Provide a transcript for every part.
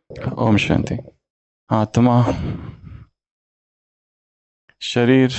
ओम शांति। आत्मा, शरीर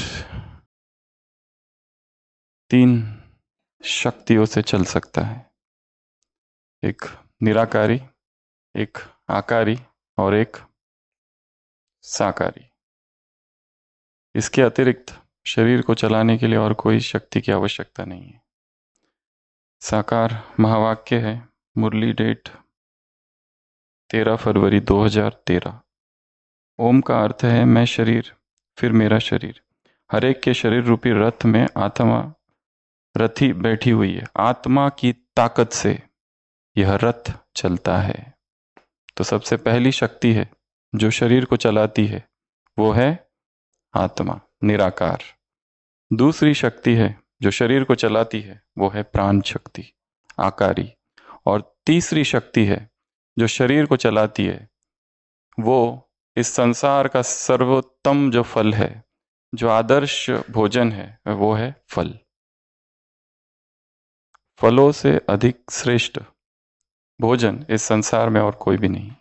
तीन शक्तियों से चल सकता है। एक निराकारी, एक आकारी और एक साकारी। इसके अतिरिक्त शरीर को चलाने के लिए और कोई शक्ति की आवश्यकता नहीं है। साकार महावाक्य है। मुरली डेट 13 फरवरी 2013। ओम का अर्थ है मैं शरीर, फिर मेरा शरीर। हर एक के शरीर रूपी रथ में आत्मा रथी बैठी हुई है। आत्मा की ताकत से यह रथ चलता है। तो सबसे पहली शक्ति है जो शरीर को चलाती है, वो है आत्मा, निराकार। दूसरी शक्ति है जो शरीर को चलाती है, वो है प्राण शक्ति, आकारी। और तीसरी शक्ति है जो शरीर को चलाती है, वो इस संसार का सर्वोत्तम जो फल है, जो आदर्श भोजन है, वो है फल। फलों से अधिक श्रेष्ठ भोजन इस संसार में और कोई भी नहीं।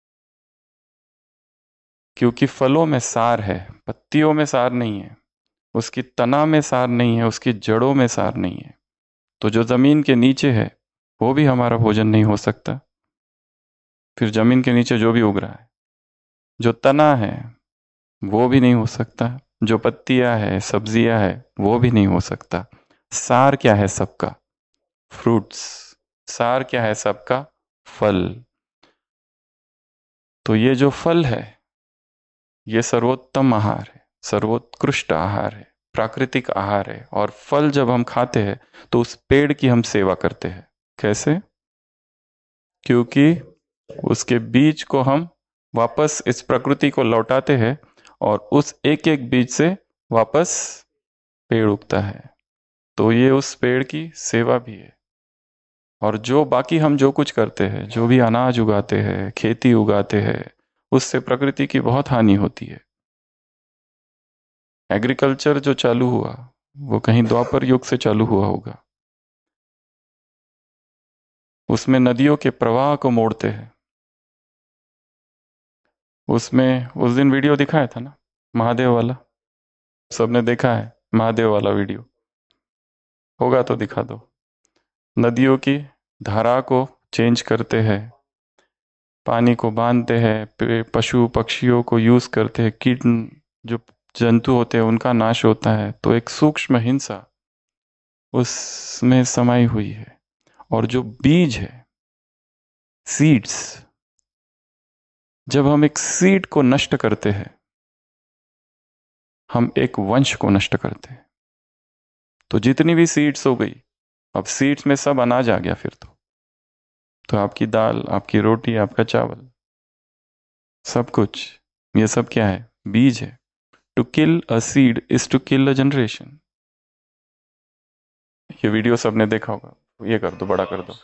क्योंकि फलों में सार है, पत्तियों में सार नहीं है, उसकी तना में सार नहीं है, उसकी जड़ों में सार नहीं है। तो जो जमीन के नीचे है वो भी हमारा भोजन नहीं हो सकता। फिर जमीन के नीचे जो भी उग रहा है, जो तना है वो भी नहीं हो सकता, जो पत्तियां है, सब्जियां है, वो भी नहीं हो सकता। सार क्या है सबका? फ्रूट्स। सार क्या है सबका? फल। तो ये जो फल है, ये सर्वोत्तम आहार है, सर्वोत्कृष्ट आहार है, प्राकृतिक आहार है। और फल जब हम खाते हैं तो उस पेड़ की हम सेवा करते हैं। कैसे? क्योंकि उसके बीज को हम वापस इस प्रकृति को लौटाते हैं और उस एक एक बीज से वापस पेड़ उगता है। तो ये उस पेड़ की सेवा भी है। और जो बाकी हम जो कुछ करते हैं, जो भी अनाज उगाते हैं, खेती उगाते हैं, उससे प्रकृति की बहुत हानि होती है। एग्रीकल्चर जो चालू हुआ वो कहीं द्वापर युग से चालू हुआ होगा। उसमें नदियों के प्रवाह को मोड़ते हैं। उसमें उस दिन वीडियो दिखाया था ना, महादेव वाला। सबने देखा है महादेव वाला वीडियो? होगा तो दिखा दो। नदियों की धारा को चेंज करते हैं, पानी को बांधते हैं, पशु पक्षियों को यूज करते हैं, कीट जो जंतु होते हैं उनका नाश होता है। तो एक सूक्ष्म हिंसा उसमें समाई हुई है। और जो बीज है, सीड्स, जब हम एक सीड को नष्ट करते हैं, हम एक वंश को नष्ट करते हैं। तो जितनी भी सीड्स हो गई, अब सीड्स में सब अनाज आ गया। फिर तो आपकी दाल, आपकी रोटी, आपका चावल, सब कुछ, ये सब क्या है? बीज है। To kill a seed is to kill a generation. ये वीडियो सबने देखा होगा। ये कर दो, बड़ा कर दो।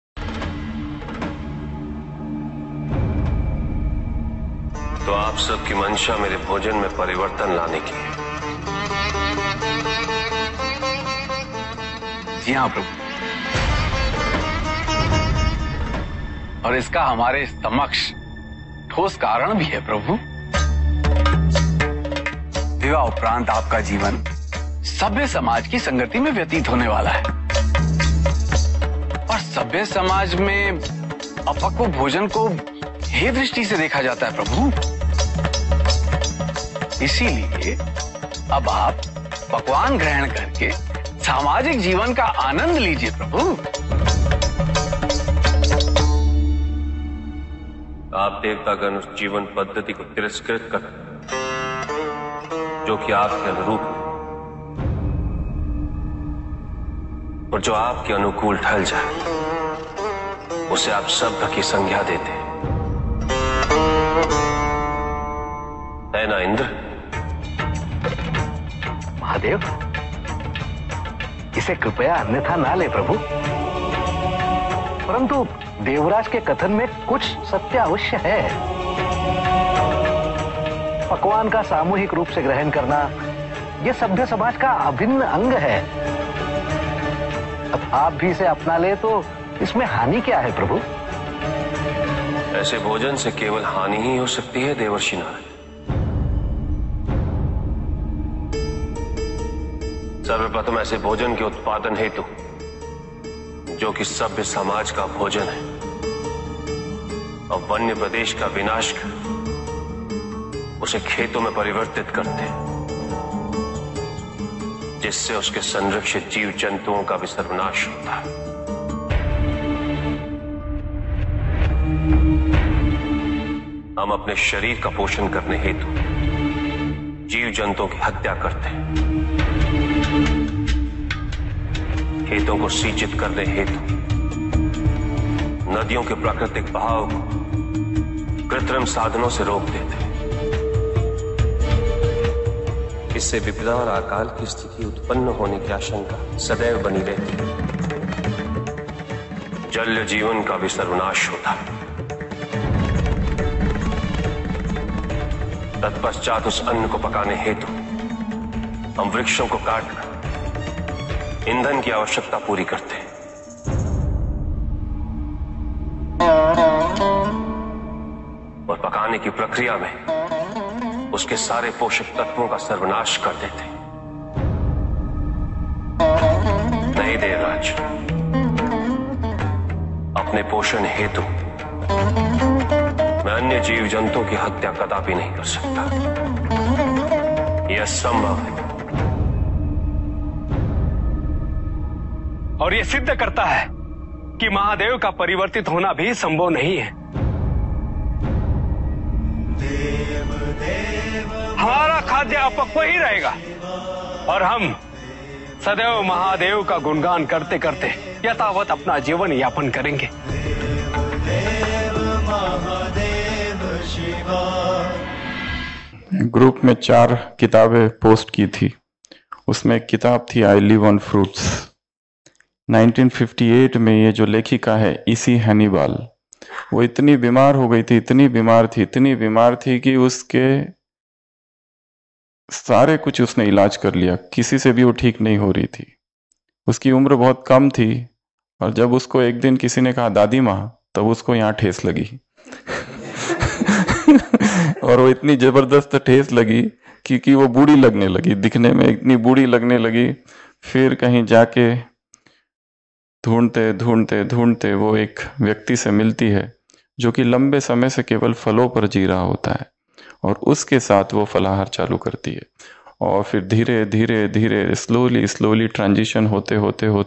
तो आप सबकी मंशा मेरे भोजन में परिवर्तन लाने की है। जी हाँ प्रभु, और इसका हमारे समक्ष ठोस कारण भी है प्रभु। विवाह उपरांत आपका जीवन सभ्य समाज की संगति में व्यतीत होने वाला है। और सभ्य समाज में अपक्व भोजन को हे दृष्टि से देखा जाता है प्रभु। इसीलिए अब आप पकवान ग्रहण करके सामाजिक जीवन का आनंद लीजिए प्रभु। आप देवतागण उस जीवन पद्धति को तिरस्कृत कर जो कि आपके अनुरूप है और जो आपके अनुकूल ढल जाए, उसे आप शब्द की संज्ञा देते है ना इंद्र? महादेव, इसे कृपया अन्यथा ना ले प्रभु। परंतु देवराज के कथन में कुछ सत्य अवश्य है। पकवान का सामूहिक रूप से ग्रहण करना यह सभ्य समाज का अभिन्न अंग है। अब आप भी इसे अपना ले तो इसमें हानि क्या है प्रभु? ऐसे भोजन से केवल हानि ही हो सकती है देवर्षि नारद। सर्वप्रथम ऐसे भोजन के उत्पादन हेतु, जो कि सभ्य समाज का भोजन है, और वन्य प्रदेश का विनाश कर उसे खेतों में परिवर्तित करते हैं, जिससे उसके संरक्षित जीव जंतुओं का भी सर्वनाश होता है। हम अपने शरीर का पोषण करने हेतु जीव जंतुओं की हत्या करते हैं, खेतो. को सिंचित करने हेतु नदियों के प्राकृतिक बहाव को कृत्रिम साधनों से रोक देते हैं. इससे विपदा और अकाल की स्थिति उत्पन्न होने की आशंका सदैव बनी रहती है. जल जीवन का भी सर्वनाश होता है. तत्पश्चात उस अन्न को पकाने हेतु हम वृक्षों को काटकर ईंधन की आवश्यकता पूरी करते हैं. और पकाने की प्रक्रिया में उसके सारे पोषक तत्वों का सर्वनाश कर देते हैं. नहीं देवराज, अपने पोषण हेतु मैं अन्य जीव जंतुओं की हत्या कदापि नहीं कर सकता. यह असंभव है. और यह सिद्ध करता है कि महादेव का परिवर्तित होना भी संभव नहीं है. हमारा खाद्य अपक्व ही रहेगा और हम सदैव महादेव का गुणगान करते करते यथावत अपना जीवन यापन करेंगे. ग्रुप में 4 किताबें पोस्ट की थी. उसमें एक किताब थी आई लिव ऑन फ्रूट्स. 1958 में ये जो लेखिका है इसी हैनिबाल, वो इतनी बीमार हो गई थी, इतनी बीमार थी कि उसके सारे कुछ उसने इलाज कर लिया, किसी से भी वो ठीक नहीं हो रही थी. उसकी उम्र बहुत कम थी और जब उसको एक दिन किसी ने कहा दादी माँ, तब उसको यहाँ ठेस लगी. और वो इतनी जबरदस्त ठेस लगी कि वो बूढ़ी लगने लगी, दिखने में इतनी बूढ़ी लगने लगी. फिर कहीं जाके ढूंढते वो एक व्यक्ति से मिलती है जो कि लंबे समय से केवल फलों पर जी रहा होता है और उसके साथ वो फलाहार चालू करती है. और फिर धीरे स्लोली ट्रांजिशन होते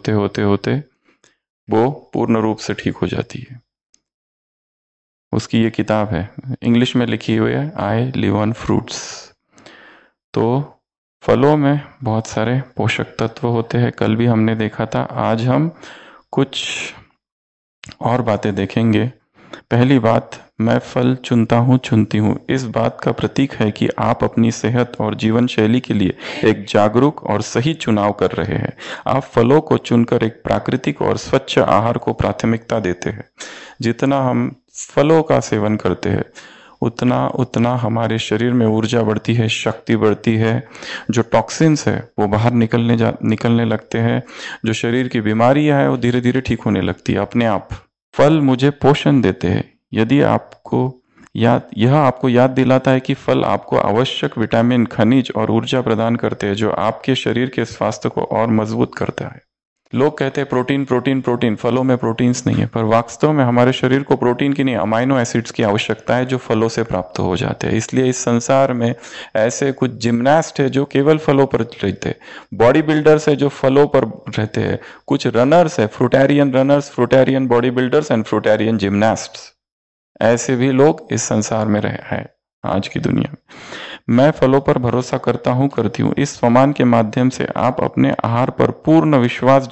वो पूर्ण रूप से ठीक हो जाती है. उसकी ये किताब है, इंग्लिश में लिखी हुई है आई लिव ऑन फ्रूट्स. तो फलों में बहुत सारे पोषक तत्व होते हैं, कल भी हमने देखा था. आज हम कुछ और बातें देखेंगे. पहली बात, मैं फल चुनती हूँ. इस बात का प्रतीक है कि आप अपनी सेहत और जीवन शैली के लिए एक जागरूक और सही चुनाव कर रहे हैं. आप फलों को चुनकर एक प्राकृतिक और स्वच्छ आहार को प्राथमिकता देते हैं. जितना हम फलों का सेवन करते हैं उतना हमारे शरीर में ऊर्जा बढ़ती है, शक्ति बढ़ती है. जो टॉक्सिन्स है वो बाहर निकलने लगते हैं. जो शरीर की बीमारियां है वो धीरे धीरे ठीक होने लगती है अपने आप. फल मुझे पोषण देते हैं. यदि यह आपको याद दिलाता है कि फल आपको आवश्यक विटामिन, खनिज और ऊर्जा प्रदान करते हैं जो आपके शरीर के स्वास्थ्य को और मजबूत करता है. लोग कहते हैं प्रोटीन, फलों में प्रोटीन्स नहीं है, पर वास्तव में हमारे शरीर को प्रोटीन की नहीं, अमाइनो एसिड्स की आवश्यकता है जो फलों से प्राप्त हो जाते हैं. इसलिए इस संसार में ऐसे कुछ जिम्नास्ट है जो केवल फलों पर रहते हैं, बॉडी बिल्डर्स है जो फलों पर रहते हैं, कुछ रनर्स है, fruitarian runners, fruitarian body builders and fruitarian gymnasts. ऐसे भी लोग इस संसार में रहे हैं आज की दुनिया में. मैं फलों पर भरोसा करती हूँ. इस फरमान के माध्यम से आप अपने आहार पर पूर्ण विश्वास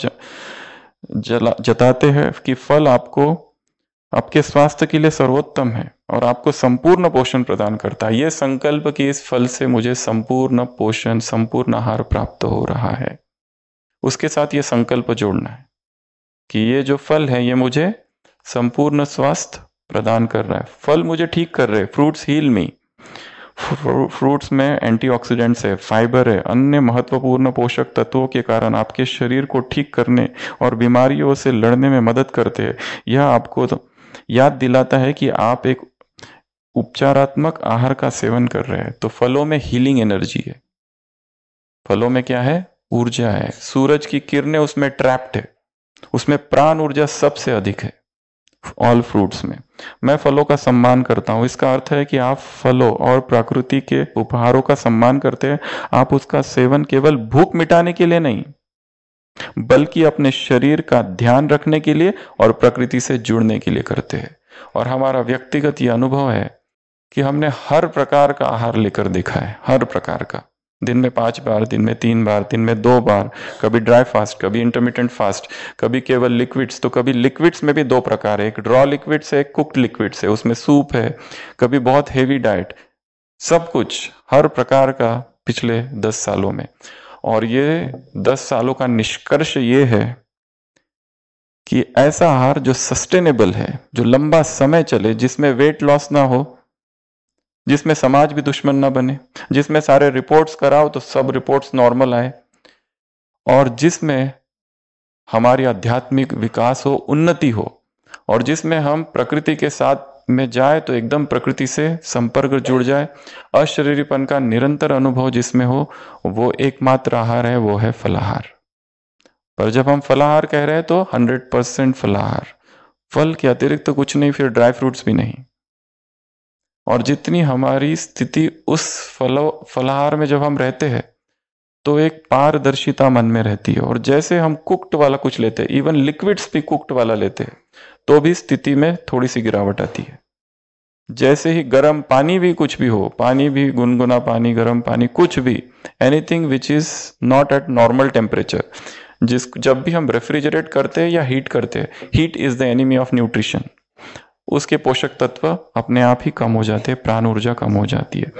जताते हैं कि फल आपके स्वास्थ्य के लिए सर्वोत्तम है और आपको संपूर्ण पोषण प्रदान करता है. यह संकल्प कि इस फल से मुझे संपूर्ण पोषण, संपूर्ण आहार प्राप्त हो रहा है, उसके साथ ये संकल्प जोड़ना है कि ये जो फल है ये मुझे संपूर्ण स्वास्थ्य प्रदान कर रहा है. फल मुझे ठीक कर रहे. Fruits heal me. फ्रूट्स में एंटीऑक्सीडेंट्स है, फाइबर है, अन्य महत्वपूर्ण पोषक तत्वों के कारण आपके शरीर को ठीक करने और बीमारियों से लड़ने में मदद करते हैं. यह आपको याद दिलाता है कि आप एक उपचारात्मक आहार का सेवन कर रहे हैं। तो फलों में हीलिंग एनर्जी है, फलों में क्या है, ऊर्जा है, सूरज की किरणें उसमें ट्रैप्ड है, उसमें प्राण ऊर्जा सबसे अधिक है ऑल फ्रूट्स में। मैं फलों का सम्मान करता हूं, इसका अर्थ है कि आप फलों और प्रकृति के उपहारों का सम्मान करते हैं। आप उसका सेवन केवल भूख मिटाने के लिए नहीं, बल्कि अपने शरीर का ध्यान रखने के लिए और प्रकृति से जुड़ने के लिए करते हैं। और हमारा व्यक्तिगत ये अनुभव है कि हमने हर प्रकार का आहार लेकर देखा है, हर प्रकार का, दिन में 5 बार, दिन में 3 बार, दिन में 2 बार, कभी ड्राई फास्ट, कभी इंटरमिटेंट फास्ट, कभी केवल लिक्विड्स। तो कभी लिक्विड्स में भी 2 प्रकार है, एक ड्रॉ लिक्विड्स है, एक कुक्ड लिक्विड्स है, उसमें सूप है, कभी बहुत हेवी डाइट, सब कुछ हर प्रकार का पिछले 10 सालों में। और ये 10 सालों का निष्कर्ष ये है कि ऐसा आहार जो सस्टेनेबल है, जो लंबा समय चले, जिसमें वेट लॉस ना हो, जिसमें समाज भी दुश्मन ना बने, जिसमें सारे रिपोर्ट्स कराओ तो सब रिपोर्ट्स नॉर्मल आए, और जिसमें हमारी आध्यात्मिक विकास हो, उन्नति हो, और जिसमें हम प्रकृति के साथ में जाए तो एकदम प्रकृति से संपर्क जुड़ जाए, अशरीरीपन का निरंतर अनुभव जिसमें हो, वो एकमात्र आहार है, वो है फलाहार। पर जब हम फलाहार कह रहे हैं तो 100% फलाहार, फल के अतिरिक्त तो कुछ नहीं, फिर ड्राई फ्रूट्स भी नहीं। और जितनी हमारी स्थिति उस फलाहार में जब हम रहते हैं तो एक पारदर्शिता मन में रहती है। और जैसे हम कुक्ड वाला कुछ लेते हैं, इवन लिक्विड्स भी कुक्ड वाला लेते हैं, तो भी स्थिति में थोड़ी सी गिरावट आती है। जैसे ही गर्म पानी भी, कुछ भी हो, पानी भी, गुनगुना पानी, गर्म पानी, कुछ भी, anything which is not at normal temperature, जब भी हम रेफ्रिजरेट करते हैं या हीट करते हैं, heat is the enemy of nutrition, उसके पोषक तत्व अपने आप ही कम हो जाते हैं, प्राण ऊर्जा कम हो जाती है।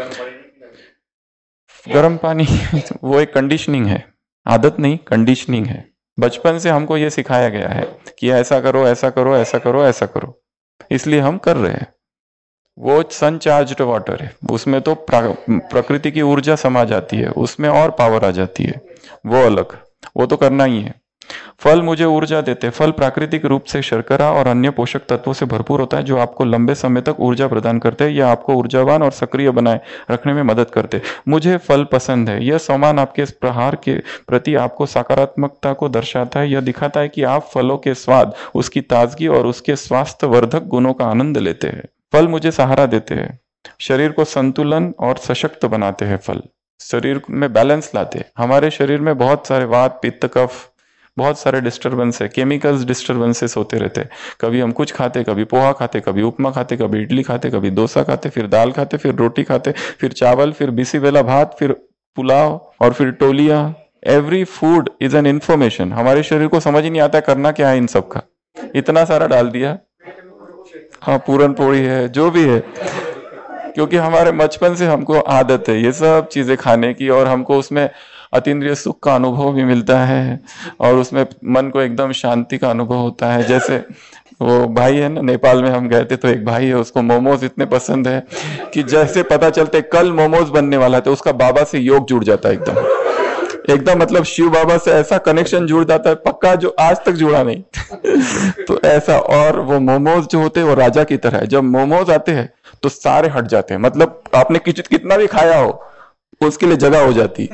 गर्म पानी वो एक कंडीशनिंग है, आदत नहीं, कंडीशनिंग है। बचपन से हमको ये सिखाया गया है कि ऐसा करो, ऐसा करो, ऐसा करो, ऐसा करो, इसलिए हम कर रहे हैं। वो सनचार्ज्ड वाटर है, उसमें तो प्रकृति की ऊर्जा समा जाती है, उसमें और पावर आ जाती है, वो अलग, वो तो करना ही है। फल मुझे ऊर्जा देते हैं। फल प्राकृतिक रूप से शर्करा और अन्य पोषक तत्वों से भरपूर होता है, जो आपको लंबे समय तक ऊर्जा प्रदान करते हैं या आपको ऊर्जावान और सक्रिय बनाए रखने में मदद करते हैं। मुझे फल पसंद है। यह सम्मान आपके इस प्रहार के प्रति आपको सकारात्मकता को दर्शाता है। यह दिखाता है कि आप फलों के स्वाद, उसकी ताजगी और उसके स्वास्थ्य वर्धक गुणों का आनंद लेते हैं। फल मुझे सहारा देते हैं, शरीर को संतुलन और सशक्त बनाते हैं। फल शरीर में बैलेंस लाते हैं। हमारे शरीर में बहुत सारे वात, पित्त, कफ, बहुत सारे डिस्टर्बेंस है, केमिकल्स डिस्टर्बेंसेस होते रहते हैं। कभी हम कुछ खाते, कभी पोहा खाते, कभी उपमा खाते, कभी इडली खाते, कभी डोसा खाते, फिर दाल खाते, फिर रोटी खाते, फिर चावल, फिर बिसी बेला भात, फिर पुलाव और फिर टोलिया। Every food is an information. हमारे शरीर को समझ ही नहीं आता करना क्या है इन सब का, इतना सारा डाल दिया। हाँ, पूरन पोड़ी है, जो भी है, क्योंकि हमारे बचपन से हमको आदत है ये सब चीजें खाने की, और हमको उसमें अतीन्द्रिय सुख का अनुभव भी मिलता है और उसमें मन को एकदम शांति का अनुभव होता है। जैसे वो भाई है ना, नेपाल में हम गए थे, तो एक भाई है, उसको मोमोज इतने पसंद है कि जैसे पता चलते कल मोमोज बनने वाला है तो उसका बाबा से योग जुड़ जाता है एकदम, मतलब शिव बाबा से ऐसा कनेक्शन जुड़ जाता है पक्का, जो आज तक जुड़ा नहीं। तो ऐसा, और वो मोमोज जो होते हैं वो राजा की तरह है। जब मोमोज आते हैं तो सारे हट जाते हैं, मतलब आपने कितना भी खाया हो उसके लिए जगह हो जाती।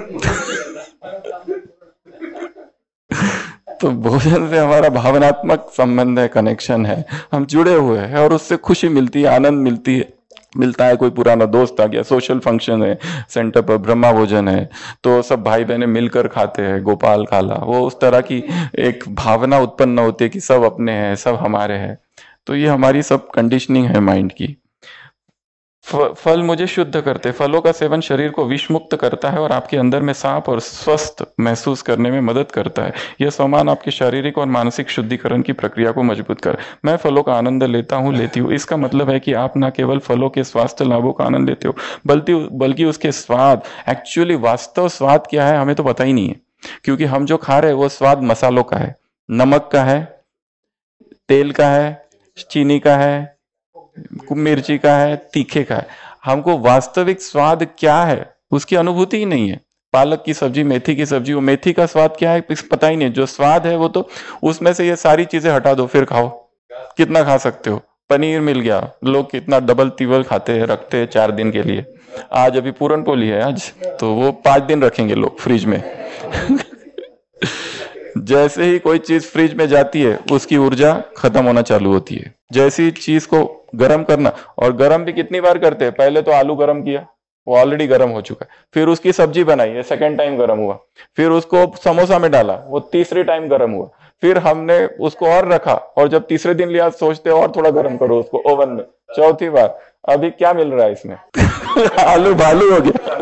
तो भोजन से हमारा भावनात्मक संबंध है, कनेक्शन है, हम जुड़े हुए हैं और उससे खुशी मिलती है, आनंद मिलता है। कोई पुराना दोस्त आ गया, सोशल फंक्शन है, सेंटर पर ब्रह्मा भोजन है, तो सब भाई बहने मिलकर खाते हैं, गोपाल खाला, वो उस तरह की एक भावना उत्पन्न होती है कि सब अपने हैं, सब हमारे हैं। तो ये हमारी सब कंडीशनिंग है माइंड की। फल मुझे शुद्ध करते। फलों का सेवन शरीर को विषमुक्त करता है और आपके अंदर में साफ और स्वस्थ महसूस करने में मदद करता है। यह सम्मान आपके शारीरिक और मानसिक शुद्धिकरण की प्रक्रिया को मजबूत कर। मैं फलों का आनंद लेती हूँ। इसका मतलब है कि आप न केवल फलों के स्वास्थ्य लाभों का आनंद लेते हो, बल्कि उसके स्वाद, एक्चुअली वास्तव स्वाद क्या है हमें तो पता ही नहीं है, क्योंकि हम जो खा रहे हैं वो स्वाद मसालों का है, नमक का है, तेल का है, चीनी का है, मिर्ची का है, तीखे का है। हमको वास्तविक स्वाद क्या है उसकी अनुभूति ही नहीं है। पालक की सब्जी, मेथी की सब्जी, वो मेथी का स्वाद क्या है पता ही नहीं। जो स्वाद है वो तो उसमें से ये सारी चीजें हटा दो फिर खाओ, कितना खा सकते हो, पनीर मिल गया, लोग कितना डबल तिबल खाते हैं, रखते हैं 4 दिन के लिए। आज अभी पूरन पोली है आज, तो वो 5 दिन रखेंगे लोग फ्रिज में। जैसे ही कोई चीज फ्रिज में जाती है उसकी ऊर्जा खत्म होना चालू होती है। जैसी चीज को गर्म करना, और गर्म भी कितनी बार करते हैं, पहले तो आलू गर्म किया, वो ऑलरेडी गर्म हो चुका है, फिर उसकी सब्जी बनाई, ये सेकेंड टाइम गर्म हुआ, फिर उसको समोसा में डाला, वो तीसरी टाइम गर्म हुआ, फिर हमने उसको और रखा, और जब तीसरे दिन लिया सोचते और थोड़ा गर्म करो उसको ओवन में, चौथी बार। अभी क्या मिल रहा है इसमें? आलू भालू हो गया।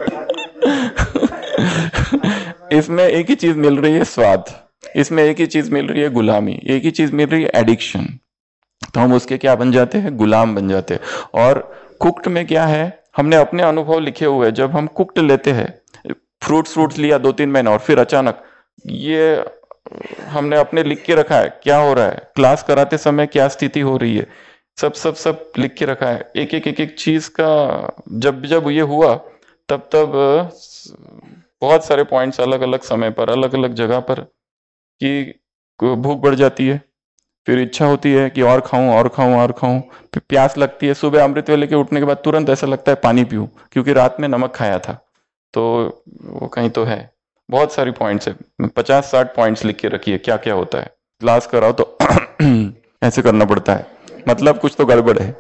इसमें एक ही चीज मिल रही है, स्वाद। इसमें एक ही चीज मिल रही है, गुलामी। एक ही चीज मिल रही है, एडिक्शन। तो हम उसके क्या बन जाते हैं? गुलाम बन जाते हैं। और कुक्ड में क्या है, हमने अपने अनुभव लिखे हुए हैं। जब हम कुक्ड लेते हैं, फ्रूट्स लिया 2-3 महीने, और फिर अचानक ये हमने अपने लिख के रखा है क्या हो रहा है, क्लास कराते समय क्या स्थिति हो रही है, सब सब सब लिख के रखा है। एक चीज का जब जब ये हुआ तब बहुत सारे पॉइंट्स अलग अलग समय पर, अलग अलग जगह पर, कि भूख बढ़ जाती है, फिर इच्छा होती है कि और खाऊं और खाऊं और खाऊं, फिर प्यास लगती है, सुबह अमृत वेले के उठने के बाद तुरंत ऐसा लगता है पानी पीऊं, क्योंकि रात में नमक खाया था। तो वो कहीं तो है, बहुत सारी पॉइंट्स है, 50-60 पॉइंट्स लिख के रखिए क्या क्या होता है। क्लास कराओ तो ऐसे करना पड़ता है, मतलब कुछ तो गड़बड़ है।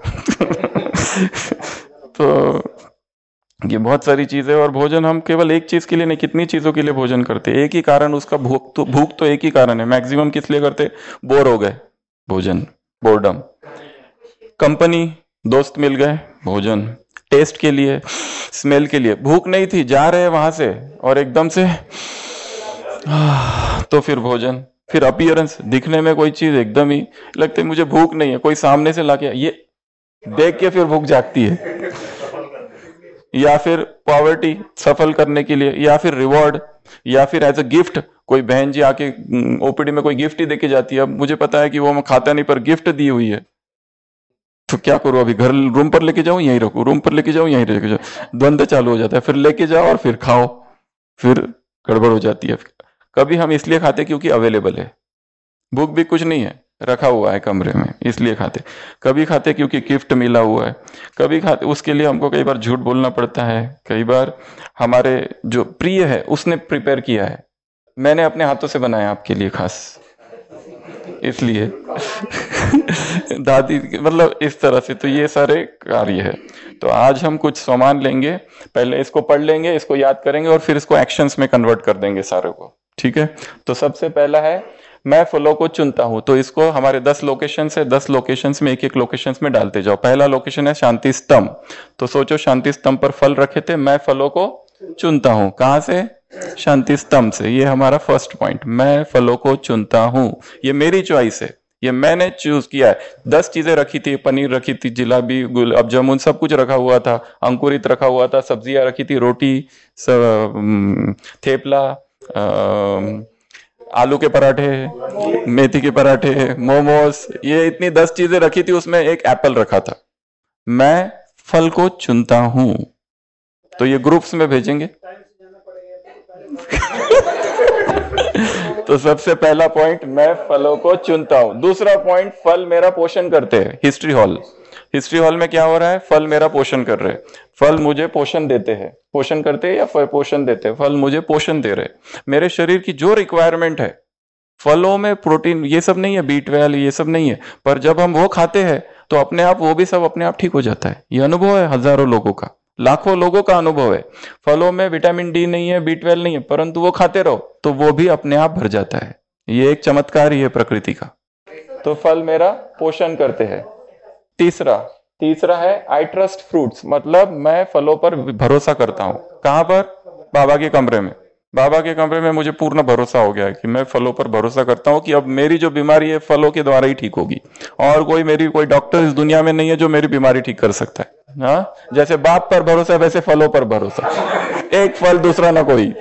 तो ये बहुत सारी चीजें। और भोजन हम केवल एक चीज के लिए नहीं, कितनी चीजों के लिए भोजन करते हैं। एक ही कारण उसका, भूख तो एक ही कारण है, मैक्सिमम किस लिए करते? बोर हो गए, भोजन, बोर्डम। कंपनी, दोस्त मिल गए, भोजन। टेस्ट के लिए, स्मेल के लिए। भूख नहीं थी, जा रहे हैं वहां से और एकदम से तो फिर भोजन। फिर अपीयरेंस, दिखने में कोई चीज एकदम ही लगती है मुझे भूख नहीं है, कोई सामने से लाके ये देख के फिर भूख जागती है। या फिर पॉवर्टी, सफल करने के लिए, या फिर रिवॉर्ड, या फिर एज अ गिफ्ट। कोई बहन जी आके ओपीडी में कोई गिफ्ट ही देके जाती है, अब मुझे पता है कि वो मैं खाता नहीं पर गिफ्ट दी हुई है, तो क्या करूं? अभी घर रूम पर लेके जाऊं, यहीं रखूं, रूम पर लेके जाऊं, यहीं लेके जाऊं, द्वंद्व चालू हो जाता है। फिर लेके जाओ और फिर खाओ, फिर गड़बड़ हो जाती है। कभी हम इसलिए खाते क्योंकि अवेलेबल है, भूख भी कुछ नहीं है, रखा हुआ है कमरे में, इसलिए खाते। कभी खाते क्योंकि गिफ्ट मिला हुआ है, कभी खाते उसके लिए हमको कई बार झूठ बोलना पड़ता है, कई बार हमारे जो प्रिय है उसने प्रिपेयर किया है, मैंने अपने हाथों से बनाया आपके लिए खास, इसलिए। दादी, मतलब इस तरह से। तो ये सारे कार्य है। तो आज हम कुछ सामान लेंगे, पहले इसको पढ़ लेंगे, इसको याद करेंगे, और फिर इसको एक्शंस में कन्वर्ट कर देंगे सारे को, ठीक है? तो सबसे पहला है, मैं फलों को चुनता हूं। तो इसको हमारे 10 लोकेशन है, 10 लोकेशन में एक लोकेशन में डालते जाओ। पहला लोकेशन है शांति स्तंभ। तो सोचो शांति स्तंभ पर फल रखे थे, मैं फलों को चुनता हूं। कहां से? शांति स्तंभ से। ये हमारा फर्स्ट पॉइंट, मैं फलों को चुनता हूं, ये मेरी चॉइस है, ये मैंने चूज किया है। 10 चीजें रखी थी, पनीर रखी थी, जिलाबी, गुलाब जामुन, सब कुछ रखा हुआ था, अंकुरित रखा हुआ था, सब्जियां रखी थी, रोटी, थेपला, आलू के पराठे, मेथी के पराठे, मोमोज, ये इतनी 10 चीजें रखी थी, उसमें एक एप्पल रखा था। मैं फल को चुनता हूं। तो ये ग्रुप्स में भेजेंगे। तो सबसे पहला पॉइंट, मैं फलों को चुनता हूं। दूसरा पॉइंट, फल मेरा पोषण करते हैं। हिस्ट्री हॉल, हिस्ट्री हॉल में क्या हो रहा है? फल मेरा पोषण कर रहे हैं, फल मुझे पोषण देते हैं। पोषण करते हैं या पोषण देते हैं? फल मुझे पोषण दे रहे हैं। मेरे शरीर की जो रिक्वायरमेंट है, फलों में प्रोटीन, ये सब नहीं है, B12 ये सब नहीं है, पर जब हम वो खाते हैं तो अपने आप वो भी सब अपने आप ठीक हो जाता है। ये अनुभव है हजारों लोगों का, लाखों लोगों का अनुभव है। फलों में विटामिन D नहीं है, B12 नहीं है, परंतु वो खाते रहो तो वो भी अपने आप भर जाता है। ये एक चमत्कार ही है प्रकृति का। तो फल मेरा पोषण करते हैं। तीसरा है, आई ट्रस्ट फ्रूट्स, मतलब मैं फलों पर भरोसा करता हूं। कहां पर? बाबा के कमरे में। बाबा के कमरे में मुझे पूर्ण भरोसा हो गया है कि मैं फलों पर भरोसा करता हूं कि अब मेरी जो बीमारी है फलों के द्वारा ही ठीक होगी, और कोई डॉक्टर इस दुनिया में नहीं है जो मेरी बीमारी ठीक कर सकता है। हाँ, जैसे बाप पर भरोसा वैसे फलों पर भरोसा। एक फल दूसरा ना कोई।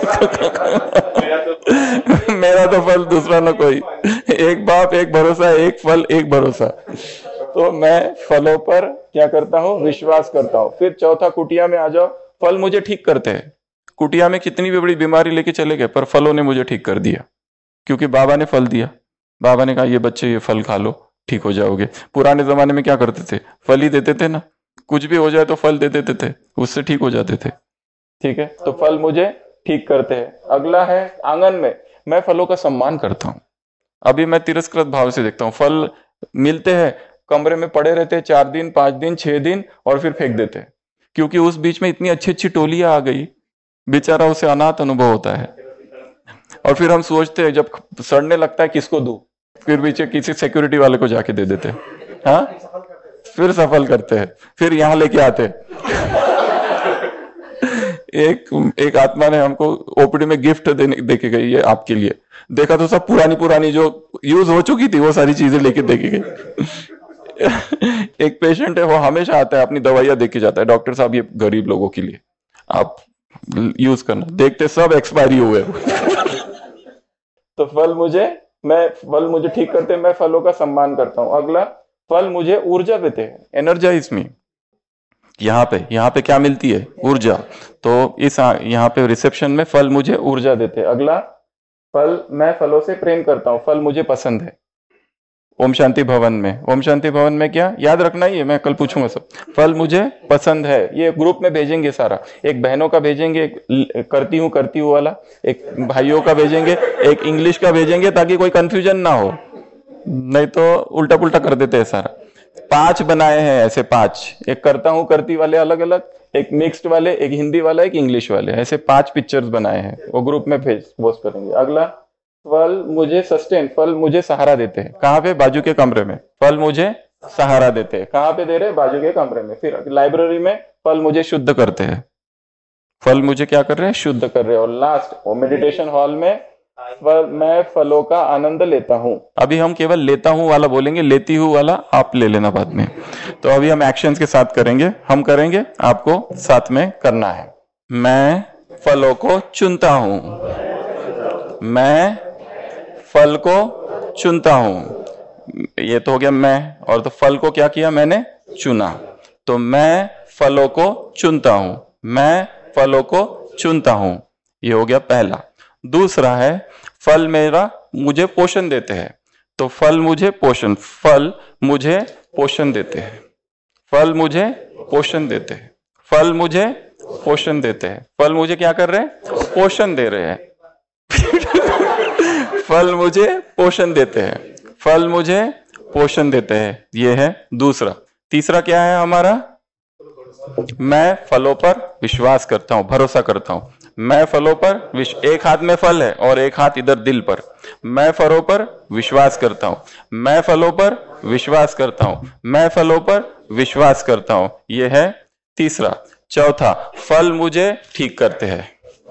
मेरा तो फल दूसरा ना कोई, एक बाप एक भरोसा, एक फल एक भरोसा। तो मैं फलों पर क्या करता हूं? विश्वास करता हूं। फिर चौथा, कुटिया में आ जाओ, फल मुझे ठीक करते हैं। कुटिया में कितनी भी बड़ी बीमारी लेके चले गए, पर फलों ने मुझे ठीक कर दिया, क्योंकि बाबा ने फल दिया। बाबा ने कहा ये बच्चे ये फल खा लो, ठीक हो जाओगे। पुराने जमाने में क्या करते थे, फल ही देते थे ना, कुछ भी हो जाए तो फल दे देते थे, उससे ठीक हो जाते थे। ठीक है, तो फल मुझे ठीक करते हैं। अगला है आंगन में, मैं फलों का सम्मान करता हूं। अभी मैं तिरस्कृत भाव से देखता हूं, फल मिलते हैं, कमरे में पड़े रहते हैं 4 दिन 5 दिन 6 दिन और फिर फेंक देते हैं, क्योंकि उस बीच में इतनी अच्छी अच्छी टोलियां आ गई, बेचारा उसे अनाथ अनुभव होता है। और फिर हम सोचते हैं जब सड़ने लगता है किसको दूं, फिर पीछे किसी सिक्योरिटी वाले को जाके दे देते हैं। हाँ, फिर सफल करते हैं, फिर यहां लेके आते हैं। एक आत्मा ने हमको ओपीडी में गिफ्ट देके गई, ये आपके लिए। देखा तो सब पुरानी पुरानी जो यूज हो चुकी थी वो सारी चीजें लेके देके गई। एक पेशेंट है, वो हमेशा आता है, अपनी दवाइयां देके जाता है, डॉक्टर साहब ये गरीब लोगों के लिए आप यूज करना, देखते सब एक्सपायरी हुए। तो फल मुझे ठीक करते हैं, मैं फलों का सम्मान करता हूं। अगला, फल मुझे ऊर्जा देते हैं, एनर्जाइज मी। यहाँ पे क्या मिलती है, ऊर्जा। तो इस यहाँ पे रिसेप्शन में फल मुझे ऊर्जा देते हैं। अगला, मैं फलों से प्रेम करता हूं, फल मुझे पसंद है। ओम शांति भवन में क्या याद रखना ही है, मैं कल पूछूंगा सब। फल मुझे पसंद है, ये ग्रुप में भेजेंगे सारा, एक बहनों का भेजेंगे, एक करती हूँ वाला, एक भाइयों का भेजेंगे, एक इंग्लिश का भेजेंगे, ताकि कोई कंफ्यूजन ना हो, नहीं तो उल्टा पुल्टा कर देते हैं सारा। 5 बनाए हैं ऐसे, 5, एक करता हूँ करती वाले अलग अलग, एक मिक्स्ड वाले, एक हिंदी वाला, एक इंग्लिश वाले, ऐसे 5 पिक्चर्स बनाए हैं, वो ग्रुप में पोस्ट करेंगे। अगला, फल मुझे फल मुझे सहारा देते हैं। कहाँ पे, बाजू के कमरे में फल मुझे सहारा देते हैं। कहाँ पे दे रहे, बाजू के कमरे में। फिर लाइब्रेरी में फल मुझे शुद्ध करते हैं, फल मुझे क्या कर रहे हैं, शुद्ध कर रहे हैं। और लास्ट, मेडिटेशन हॉल में मैं फलों का आनंद लेता हूं। अभी हम केवल लेता हूं वाला बोलेंगे, लेती हूं वाला आप ले लेना बाद में। तो अभी हम एक्शंस के साथ करेंगे, आपको साथ में करना है। मैं फलों को चुनता हूं, मैं फल को चुनता हूं। ये तो हो गया मैं, और तो फल को क्या किया, मैंने चुना। तो मैं फलों को चुनता हूं, मैं फलों को चुनता हूं, ये हो गया पहला। दूसरा है, फल मुझे पोषण देते हैं। तो फल मुझे पोषण देते हैं, फल मुझे पोषण देते हैं, फल मुझे पोषण देते हैं। फल मुझे क्या कर रहे हैं, पोषण दे रहे हैं। फल मुझे पोषण देते हैं, फल मुझे पोषण देते हैं, ये है दूसरा। तीसरा क्या है हमारा, मैं फलों पर विश्वास करता हूं, भरोसा करता हूं। मैं फलों पर एक हाथ में फल है और एक हाथ इधर दिल पर। मैं फलों पर विश्वास करता हूं, मैं फलों पर विश्वास करता हूं, मैं फलों पर विश्वास करता हूं, यह है तीसरा। चौथा, फल मुझे ठीक करते हैं,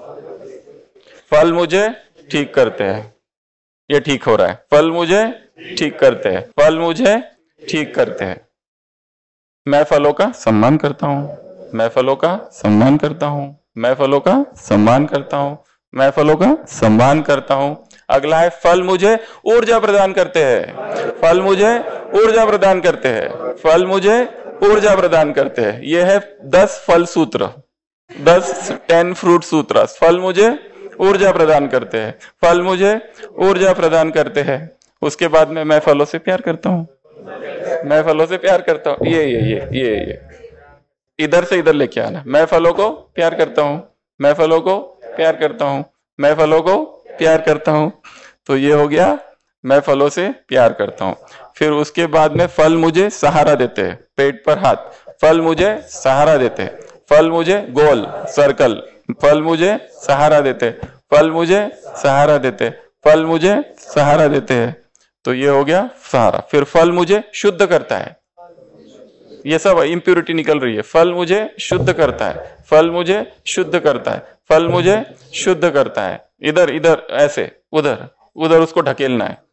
फल मुझे ठीक करते हैं, ये ठीक हो रहा है। फल मुझे ठीक करते हैं, फल मुझे ठीक करते हैं। मैं फलों का सम्मान करता हूं, मैं फलों का सम्मान करता हूं, मैं फलों का सम्मान करता हूं, मैं फलों का सम्मान करता हूं। अगला है, फल मुझे ऊर्जा प्रदान करते हैं, फल मुझे ऊर्जा प्रदान करते हैं, फल मुझे ऊर्जा प्रदान करते हैं। यह है 10 फल सूत्र, 10 फ्रूट सूत्र। फल मुझे ऊर्जा प्रदान करते हैं, फल मुझे ऊर्जा प्रदान करते हैं। उसके बाद में मैं फलों से प्यार करता हूं, मैं फलों से प्यार करता हूं, ये इधर से इधर लेके आना। मैं फलों को प्यार करता हूं, मैं फलों को प्यार करता हूं, मैं फलों को प्यार करता हूं। तो ये हो गया, मैं फलों से प्यार करता हूं। फिर उसके बाद में फल मुझे सहारा देते हैं, पेट पर हाथ, फल मुझे सहारा देते हैं, फल मुझे गोल सर्कल, फल मुझे सहारा देते हैं, फल मुझे सहारा देते हैं, फल मुझे सहारा देते हैं। तो ये हो गया सहारा। फिर फल मुझे शुद्ध करता है, ये सब इंप्योरिटी निकल रही है। फल मुझे शुद्ध करता है, फल मुझे शुद्ध करता है, फल मुझे शुद्ध करता है। इधर इधर ऐसे, उधर उधर उसको ढकेलना है।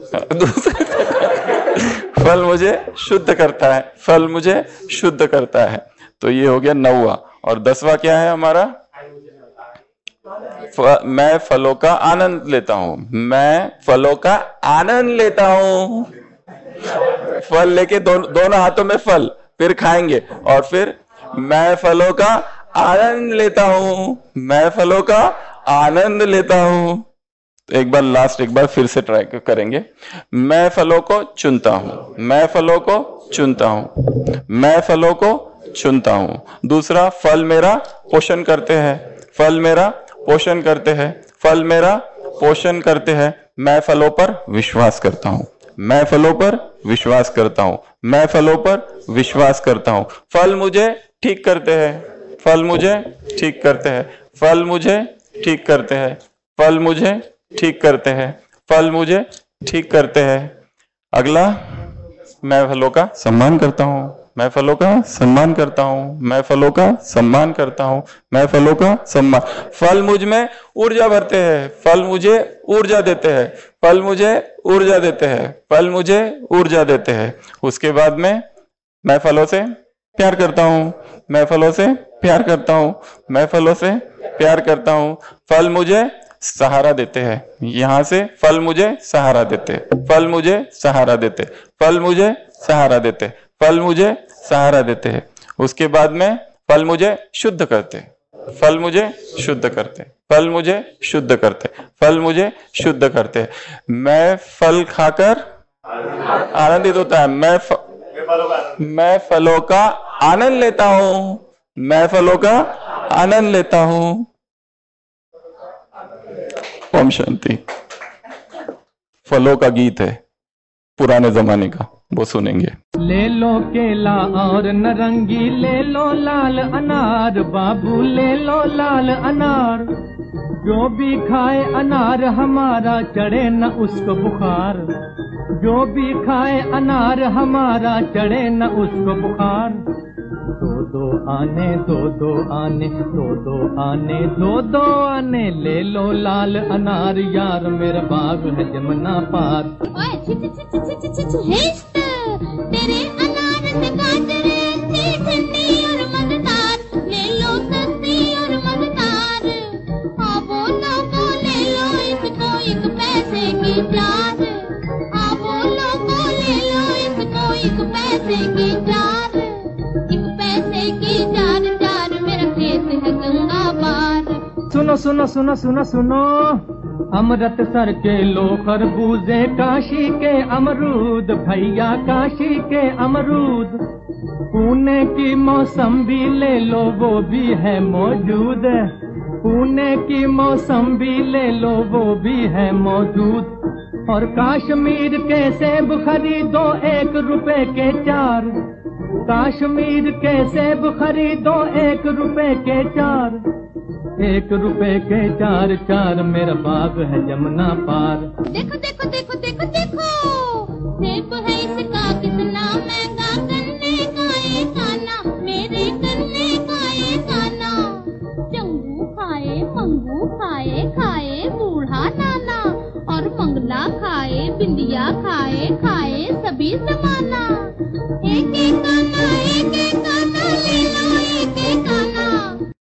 फल मुझे शुद्ध करता है, फल मुझे शुद्ध करता है। तो ये हो गया 9वां। और 10वां क्या है हमारा, मैं फलों का आनंद लेता हूं, मैं फलों का आनंद लेता हूं। फल लेके दोनों हाथों में फल, फिर खाएंगे, और फिर मैं फलों का आनंद लेता हूं, मैं फलों का आनंद लेता हूं। एक बार फिर से ट्राई करेंगे। मैं फलों को चुनता हूं, मैं फलों को चुनता हूं, मैं फलों को चुनता हूं। दूसरा, फल मेरा पोषण करते हैं, फल मेरा पोषण करते हैं, फल मेरा पोषण करते हैं। मैं फलों पर विश्वास करता हूं, मैं फलों पर विश्वास करता हूं, मैं फलों पर विश्वास करता हूं। फल मुझे ठीक करते हैं, फल मुझे ठीक करते हैं, फल मुझे ठीक करते हैं, फल मुझे ठीक करते हैं, फल मुझे ठीक करते हैं। अगला, मैं फलों का सम्मान करता हूं, मैं फलों का सम्मान करता हूं, मैं फलों का सम्मान करता हूं, मैं फलों का सम्मान। फल मुझ में ऊर्जा भरते हैं, फल मुझे ऊर्जा देते हैं, फल मुझे ऊर्जा देते हैं, फल मुझे ऊर्जा देते हैं। उसके बाद में मैं फलों से प्यार करता हूं, मैं फलों से प्यार करता हूं, मैं फलों से प्यार करता हूं। फल मुझे सहारा देते हैं, यहां से फल मुझे सहारा देते, फल मुझे सहारा देते, फल मुझे सहारा देते, फल मुझे सहारा देते हैं। उसके बाद में फल मुझे शुद्ध करते, फल मुझे शुद्ध करते, फल मुझे शुद्ध करते, फल मुझे शुद्ध करते। मैं फल खाकर आनंदित होता है, मैं फलों का आनंद लेता हूं, मैं फलों का आनंद लेता हूं। ओम शांति। फलों का गीत है पुराने जमाने का, वो सुनेंगे। ले लो केला और नारंगी, ले लो लाल अनार बाबू, ले लो लाल अनार। जो भी खाए अनार हमारा चढ़े न उसको बुखार, जो भी खाए अनार हमारा चढ़े न उसको बुखार। दो दो आने, दो दो आने, दो दो आने, दो दो आने, ले लो लाल अनार यार, मेरा बाग है जमुना पार। ओए तेरे अनार से गाजरे थी ठंडी और मजेदार, ले लो सस्ती और मजेदार। हाँ बोलो को ले लो इसको एक पैसे की जार, हाँ बोलो को ले लो इसको एक पैसे की जार, एक पैसे की जार जार, मेरा खेत है गंगा पार। सुनो सुनो सुनो सुनो सुनो, अमृतसर के लो खरबूजे, काशी के अमरूद भैया, काशी के अमरूद। पुणे की मौसम भी ले लो वो भी है मौजूद, पुणे की मौसम भी ले लो वो भी है मौजूद। और कश्मीर के सेब खरीदो 1 रुपए के 4, कश्मीर के सेब खरीदो 1 रुपए के 4, 1 रुपए के 4 4, मेरा बाग है जमुना पार। देखो देखो देखो देखो देखो, सेब है इसका कितना महंगा, गन्ने का ये खाना, मेरे गन्ने का ये खाना। चंगू खाए मंगू खाए, खाए बूढ़ा नाना, और मंगला खाए बिंदिया खाए, खाए सभी समाना। एक एक आना ले लो एक एक